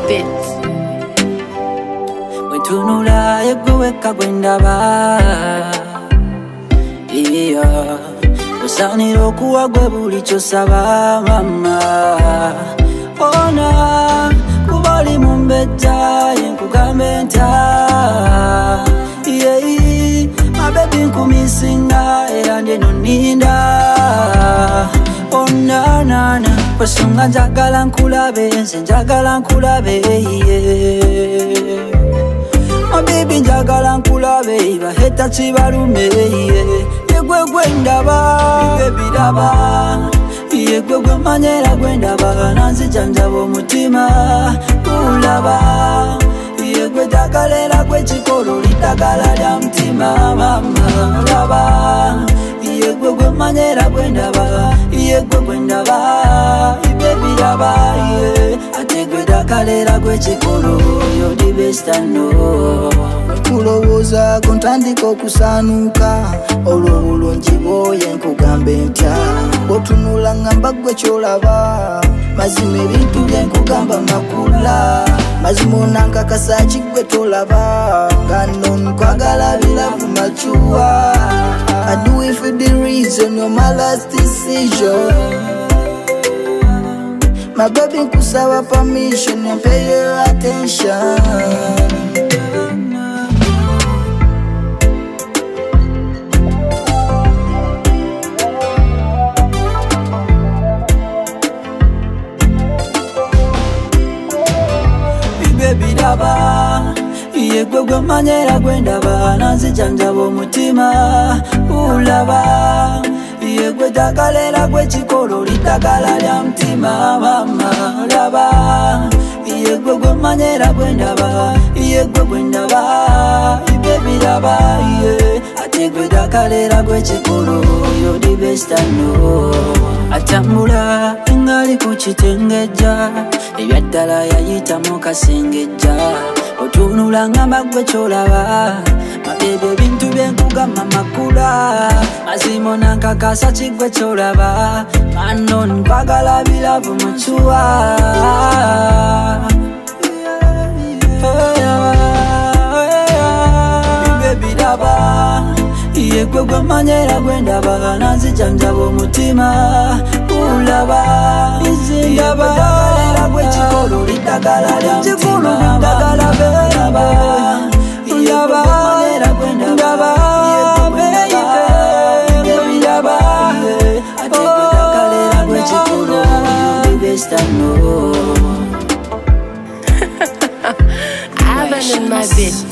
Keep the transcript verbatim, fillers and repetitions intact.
bits. Wetunula yegweka gwendaba iya osanira okuwa gwe buli kyosaba mama ona kubali mumbeta yenkugambe nta yeah my baby nkumisinga era ndeno ninda ona nana pasunga njagala nkulabe nze njagala nkulabe yeah my baby njagala nkulabe baheta kibalume yegwe gwendaba baby daba yegwe gwe manyera gwendaba nanzijanjaba omutima kulaba yegwe dagalera gwe kikolo lidagala lya mutima mama laba yegwe gwe manyera gwendaba yegwe gwendaba baby daba ate gwe dagalera gwe kikolo yo the best I know kulowooza kuntandika okusanuka olwo bulungi bwoye nkugambe ntya otunula ngamba gwe kyolaba mazima ebintu byenkugamba makula mazima onankakasa kigwe tolaba nga nno nkwagala biravu machuwa I do it for the reason you're my last decision my baby nkusaba permission and pay your attention baby daba yegwe gwe manyera gwendaba nanzijanjaba omutima ulaba yegwe dagalera gwe kikolo lidagala lya mutima mama laba yegwe gwe manyera gwendaba yegwe gwendaba baby daba ate gwe dagalera gwe kikolo yo the best I know atambula ngali kukitengeja ebyaddala yayitamu kasengejja otunula ngamba gwe kyolaba mabebe ebintu byenkugamba makula mazima nankakasa kigwe kyolaba mano nkwagala biravu mucuwa baby daba yegwe gwe manyera gwendaba nanzijanjaba omutima ulaba izindaba dagalera gwe kikolo lidagala lya mutima lidagala beraba yaba manyera gwendaba baby daba ate gwe dagalera gwe kikolo the best I know I've been in my bit.